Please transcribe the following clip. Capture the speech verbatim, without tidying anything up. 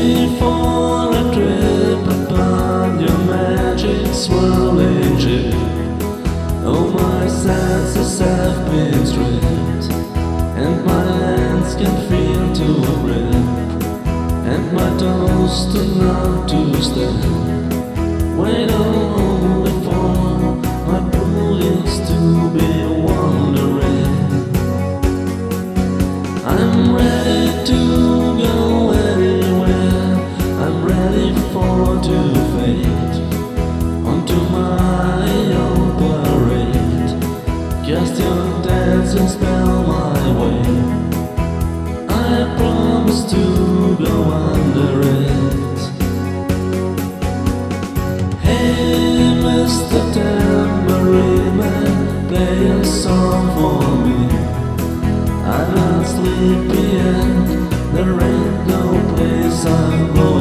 before I trip upon your magic swirling ship. Oh, my senses have been stripped, and my hands can feel to a grip, and my toes too numb to stand. Wait only for my brilliance to be wandering. I'm ready to go anywhere. I'm ready for to fade onto my own parade. Cast your dancing spell my way. I promise to go under it. Hey, Mister Tambourine Man, play a song for me. I'm not sleepy and there ain't no place I'm going.